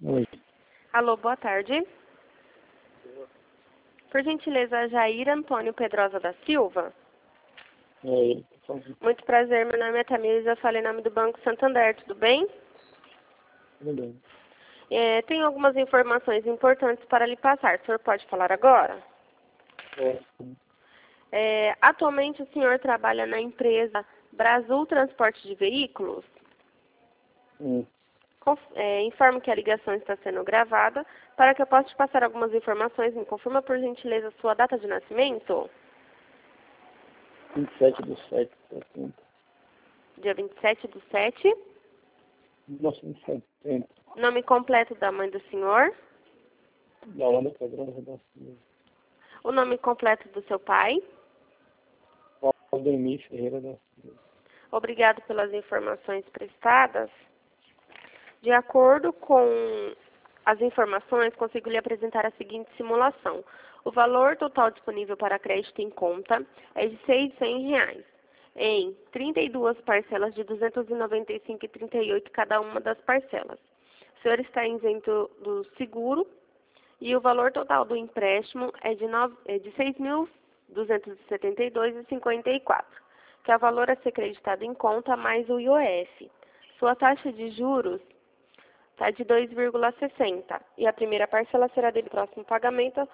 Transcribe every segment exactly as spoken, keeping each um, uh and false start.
Oi. Alô, boa tarde. Por gentileza, Jair Antônio Pedrosa da Silva. É ele, por favor. Muito prazer, meu nome é Tamires, eu falo em nome do Banco Santander, tudo bem? Tudo bem. É, tenho algumas informações importantes para lhe passar. O senhor pode falar agora? Posso. É, atualmente o senhor trabalha na empresa Brasil Transporte de Veículos? Hum. Conf- é, informo que a ligação está sendo gravada. Para que eu possa te passar algumas informações, me confirma por gentileza a sua data de nascimento? vinte e sete do sete de setenta. Dia vinte e sete do sete. mil novecentos e setenta. Nome completo da mãe do senhor? Da Holanda Pedrosa da Silva. O nome completo do seu pai? Valdemir Ferreira da Silva. Obrigado pelas informações prestadas. De acordo com as informações, consigo lhe apresentar a seguinte simulação. O valor total disponível para crédito em conta é de seiscentos reais, em trinta e duas parcelas de duzentos e noventa e cinco reais e trinta e oito centavos cada uma das parcelas. O senhor está isento do seguro e o valor total do empréstimo é de, nove, é de seis mil duzentos e setenta e dois reais e cinquenta e quatro centavos, que é o valor a ser creditado em conta mais o I O F. Sua taxa de juros está de dois vírgula sessenta e a primeira parcela será do próximo pagamento,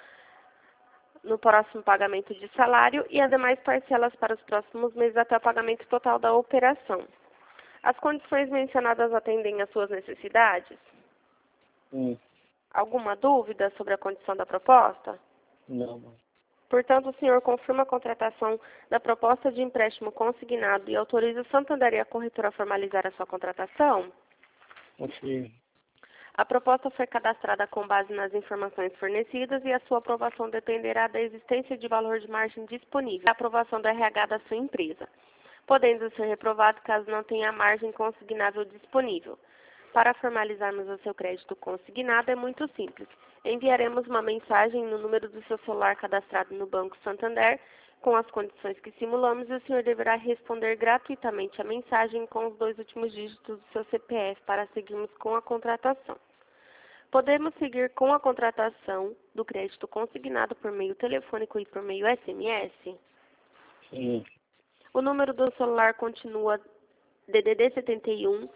no próximo pagamento de salário e as demais parcelas para os próximos meses até o pagamento total da operação. As condições mencionadas atendem às suas necessidades? Hum. Alguma dúvida sobre a condição da proposta? Não, não. Portanto, o senhor confirma a contratação da proposta de empréstimo consignado e autoriza o Santander e a corretora a formalizar a sua contratação? Confio. A proposta foi cadastrada com base nas informações fornecidas e a sua aprovação dependerá da existência de valor de margem disponível e a aprovação do R H da sua empresa, podendo ser reprovado caso não tenha margem consignável disponível. Para formalizarmos o seu crédito consignado é muito simples. Enviaremos uma mensagem no número do seu celular cadastrado no Banco Santander com as condições que simulamos e o senhor deverá responder gratuitamente a mensagem com os dois últimos dígitos do seu C P F para seguirmos com a contratação. Podemos seguir com a contratação do crédito consignado por meio telefônico e por meio S M S? Sim. O número do celular continua D D D setenta e um,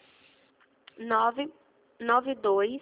nove nove dois,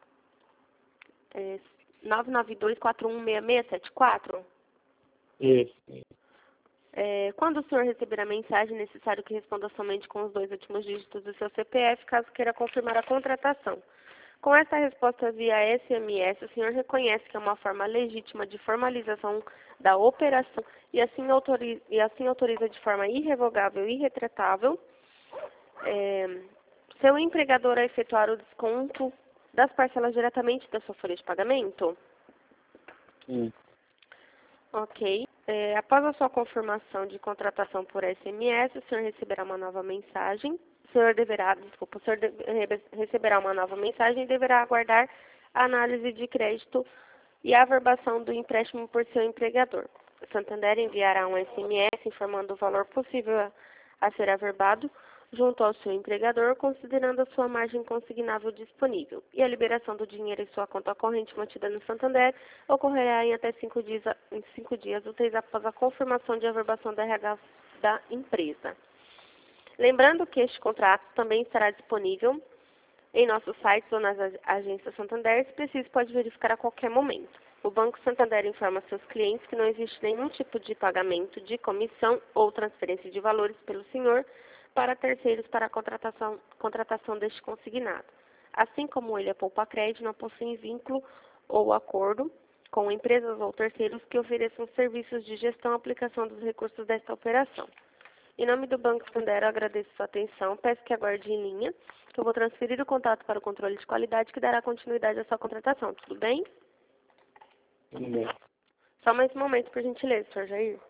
é, nove nove dois quatro um seis seis sete quatro? Isso. É, quando o senhor receber a mensagem, é necessário que responda somente com os dois últimos dígitos do seu C P F, caso queira confirmar a contratação. Com essa resposta via S M S, o senhor reconhece que é uma forma legítima de formalização da operação e assim autoriza, e assim autoriza de forma irrevogável e irretratável é, seu empregador a efetuar o desconto das parcelas diretamente da sua folha de pagamento? Sim. Ok. É, após a sua confirmação de contratação por S M S, o senhor receberá uma nova mensagem. O senhor deverá, desculpa, o senhor de, receberá uma nova mensagem e deverá aguardar a análise de crédito e a averbação do empréstimo por seu empregador. O Santander enviará um S M S informando o valor possível a, a ser averbado junto ao seu empregador, considerando a sua margem consignável disponível. E a liberação do dinheiro em sua conta corrente mantida no Santander ocorrerá em até cinco dias, em cinco dias úteis após a confirmação de averbação da R H da empresa. Lembrando que este contrato também estará disponível em nossos sites ou nas agências Santander, se preciso pode verificar a qualquer momento. O Banco Santander informa seus clientes que não existe nenhum tipo de pagamento de comissão ou transferência de valores pelo senhor para terceiros para a contratação, contratação deste consignado. Assim como ele é poupa-crédito, não possui vínculo ou acordo com empresas ou terceiros que ofereçam serviços de gestão e aplicação dos recursos desta operação. Em nome do Banco Santander, eu agradeço sua atenção. Peço que aguarde em linha, que eu vou transferir o contato para o controle de qualidade que dará continuidade à sua contratação. Tudo bem? Tudo bem. Só mais um momento, por gentileza, senhor Jair.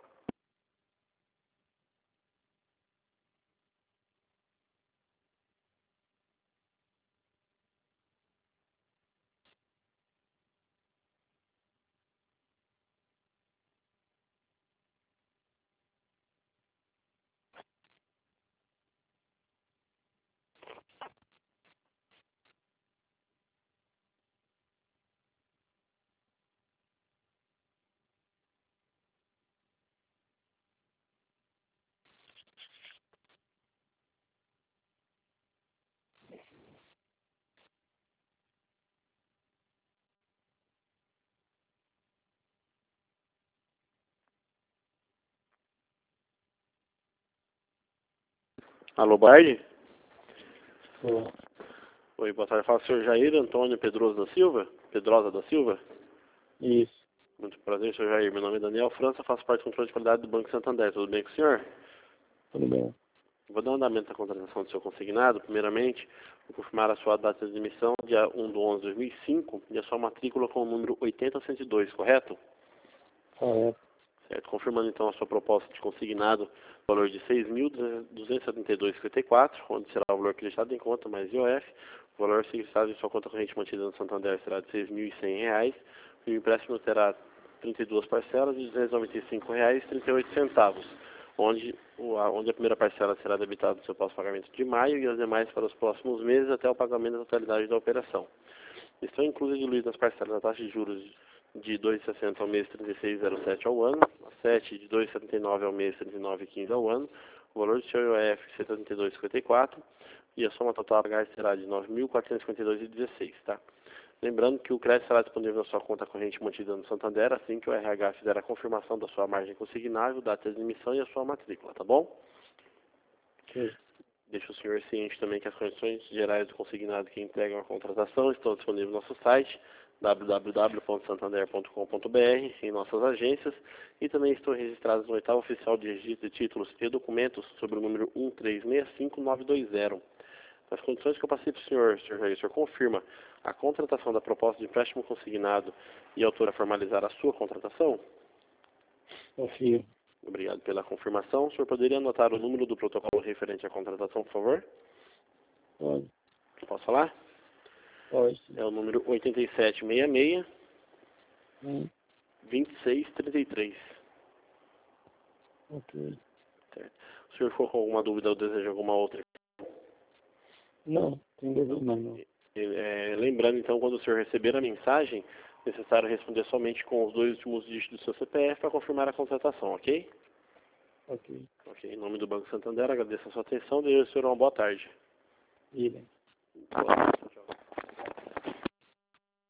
Alô, Bardi? Sou. Oi, boa tarde. Fala, senhor Jair Antônio Pedroso da Silva? Pedrosa da Silva? Isso. Muito prazer, senhor Jair. Meu nome é Daniel França, faço parte do controle de qualidade do Banco Santander. Tudo bem com o senhor? Tudo bem. Vou dar andamento à contratação do seu consignado. Primeiramente, vou confirmar a sua data de emissão, dia um de onze de dois mil e cinco, e a sua matrícula com o número oitenta cento e dois, correto? Correto. Certo. Confirmando então a sua proposta de consignado, valor de seis mil duzentos e setenta e dois vírgula cinquenta e quatro, onde será o valor acreditado em conta mais I O F. O valor fixado em sua conta corrente mantida no Santander será de seis mil e cem reais. E o empréstimo terá trinta e duas parcelas de duzentos e noventa e cinco reais e trinta e oito centavos, onde, onde a primeira parcela será debitada do seu pós-pagamento de maio e as demais para os próximos meses até o pagamento da totalidade da operação. Estão inclusas e diluídas nas parcelas a taxa de juros de dois vírgula sessenta ao mês, trinta e seis vírgula zero sete ao ano, a sete de dois vírgula setenta e nove ao mês, trinta e nove vírgula quinze ao ano, o valor do seu I O F cento e setenta e dois vírgula cinquenta e quatro e a soma total a pagar será de nove mil quatrocentos e cinquenta e dois vírgula dezesseis, tá? Lembrando que o crédito será disponível na sua conta corrente mantida no Santander assim que o R H fizer a confirmação da sua margem consignável, data de emissão e a sua matrícula, tá bom? Sim. Deixo o senhor ciente também que as condições gerais do consignado que entregam a contratação estão disponíveis no nosso site w w w ponto santander ponto com ponto b r, em nossas agências, e também estão registradas no oitavo oficial de registro de títulos e documentos sobre o número um três seis cinco nove dois zero. As condições que eu passei para o senhor, senhor Jair, o senhor confirma a contratação da proposta de empréstimo consignado e autor a formalizar a sua contratação? Confio. Obrigado pela confirmação. O senhor poderia anotar o número do protocolo referente à contratação, por favor? Pode. Posso falar? Pode. É o número oito sete seis seis, Hum. vinte e seis trinta e três. Ok. Certo. O senhor ficou com alguma dúvida ou deseja alguma outra? Não, tem dúvida não. não. É, lembrando, então, quando o senhor receber a mensagem, é necessário responder somente com os dois últimos dígitos do seu C P F para confirmar a contratação, ok? Ok. Ok. Em nome do Banco Santander, agradeço a sua atenção e desejo ao senhor uma boa tarde. Idem. Boa tarde.